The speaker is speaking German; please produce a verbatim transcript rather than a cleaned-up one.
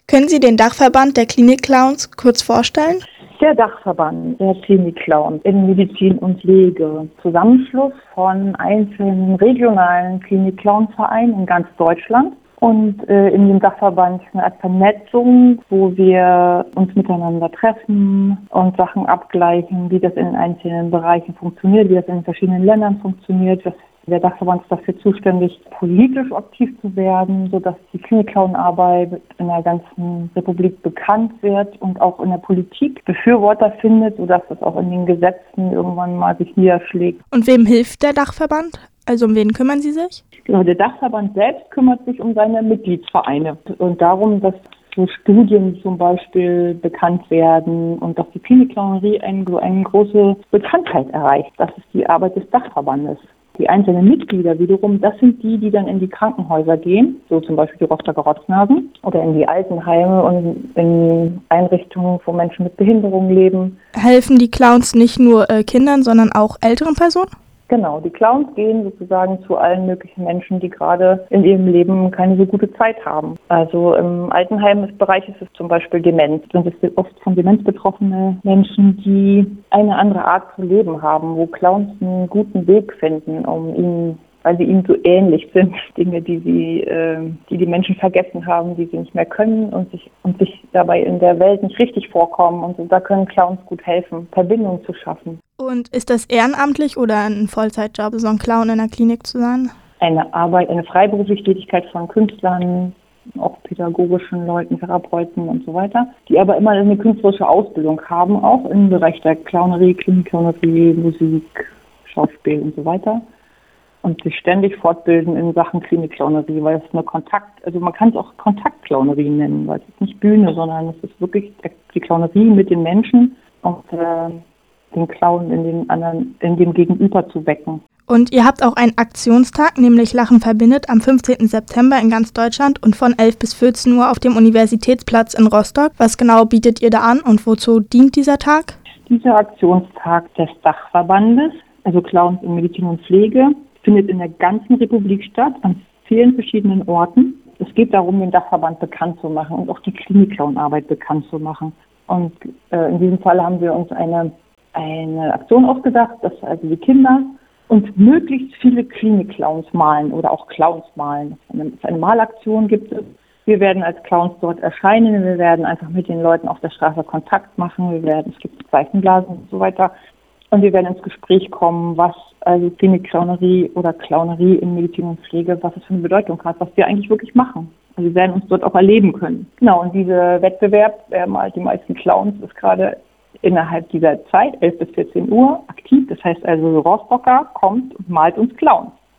Können Sie den Dachverband der Klinik-Clowns kurz vorstellen? Der Dachverband der Klinik-Clowns in Medizin und Pflege, Zusammenschluss von einzelnen regionalen Klinik-Clown-Vereinen in ganz Deutschland. Und äh, in dem Dachverband eine Art Vernetzung, wo wir uns miteinander treffen und Sachen abgleichen, wie das in einzelnen Bereichen funktioniert, wie das in verschiedenen Ländern funktioniert. Das, der Dachverband ist dafür zuständig, politisch aktiv zu werden, sodass die Klinik-Clown-Arbeit in der ganzen Republik bekannt wird und auch in der Politik Befürworter findet, sodass das auch in den Gesetzen irgendwann mal sich niederschlägt. Und wem hilft der Dachverband? Also um wen kümmern Sie sich? Genau, der Dachverband selbst kümmert sich um seine Mitgliedsvereine und darum, dass so Studien zum Beispiel bekannt werden und dass die Klinik-Clownerie eine, eine große Bekanntheit erreicht. Das ist die Arbeit des Dachverbandes. Die einzelnen Mitglieder wiederum, das sind die, die dann in die Krankenhäuser gehen, so zum Beispiel die Rostocker Rotznasen, oder in die Altenheime und in Einrichtungen, wo Menschen mit Behinderung leben. Helfen die Clowns nicht nur äh, Kindern, sondern auch älteren Personen? Genau, die Clowns gehen sozusagen zu allen möglichen Menschen, die gerade in ihrem Leben keine so gute Zeit haben. Also im Altenheimbereich ist es zum Beispiel Demenz. Sind es oft von Demenz betroffene Menschen, die eine andere Art zu leben haben, wo Clowns einen guten Weg finden, um ihnen, weil sie ihnen so ähnlich sind, Dinge, die sie, äh, die die Menschen vergessen haben, die sie nicht mehr können und sich und sich dabei in der Welt nicht richtig vorkommen. Und so, da können Clowns gut helfen, Verbindungen zu schaffen. Und ist das ehrenamtlich oder ein Vollzeitjob, so ein Clown in der Klinik zu sein? Eine Arbeit, eine freiberufliche Tätigkeit von Künstlern, auch pädagogischen Leuten, Therapeuten und so weiter, die aber immer eine künstlerische Ausbildung haben, auch im Bereich der Clownerie, Klinik-Clownerie, Musik, Schauspiel und so weiter. Und sich ständig fortbilden in Sachen Klinik-Clownerie, weil es eine Kontakt, also man kann es auch Kontakt-Clownerie nennen, weil es ist nicht Bühne, sondern es ist wirklich die Clownerie mit den Menschen und äh, den Clown in den anderen, in dem Gegenüber zu wecken. Und ihr habt auch einen Aktionstag, nämlich Lachen verbindet, am fünfzehnten September in ganz Deutschland und von elf bis vierzehn Uhr auf dem Universitätsplatz in Rostock. Was genau bietet ihr da an und wozu dient dieser Tag? Dieser Aktionstag des Dachverbandes, also Clowns in Medizin und Pflege, findet in der ganzen Republik statt, an vielen verschiedenen Orten. Es geht darum, den Dachverband bekannt zu machen und auch die Klinik-Clown-Arbeit bekannt zu machen. Und äh, in diesem Fall haben wir uns eine, eine Aktion ausgedacht, dass also die Kinder und möglichst viele Klinik-Clowns malen oder auch Clowns malen. Eine, eine Malaktion gibt es. Wir werden als Clowns dort erscheinen, wir werden einfach mit den Leuten auf der Straße Kontakt machen, wir werden, es gibt Zeichenblasen und so weiter. Und wir werden ins Gespräch kommen, was also Klinik-Clownerie oder Clownerie in Medizin und Pflege, was es für eine Bedeutung hat, was wir eigentlich wirklich machen. Also wir werden uns dort auch erleben können. Genau, und dieser Wettbewerb, wer malt die meisten Clowns, ist gerade innerhalb dieser Zeit, elf bis vierzehn Uhr, aktiv. Das heißt also, Rostocker kommt und malt uns Clowns.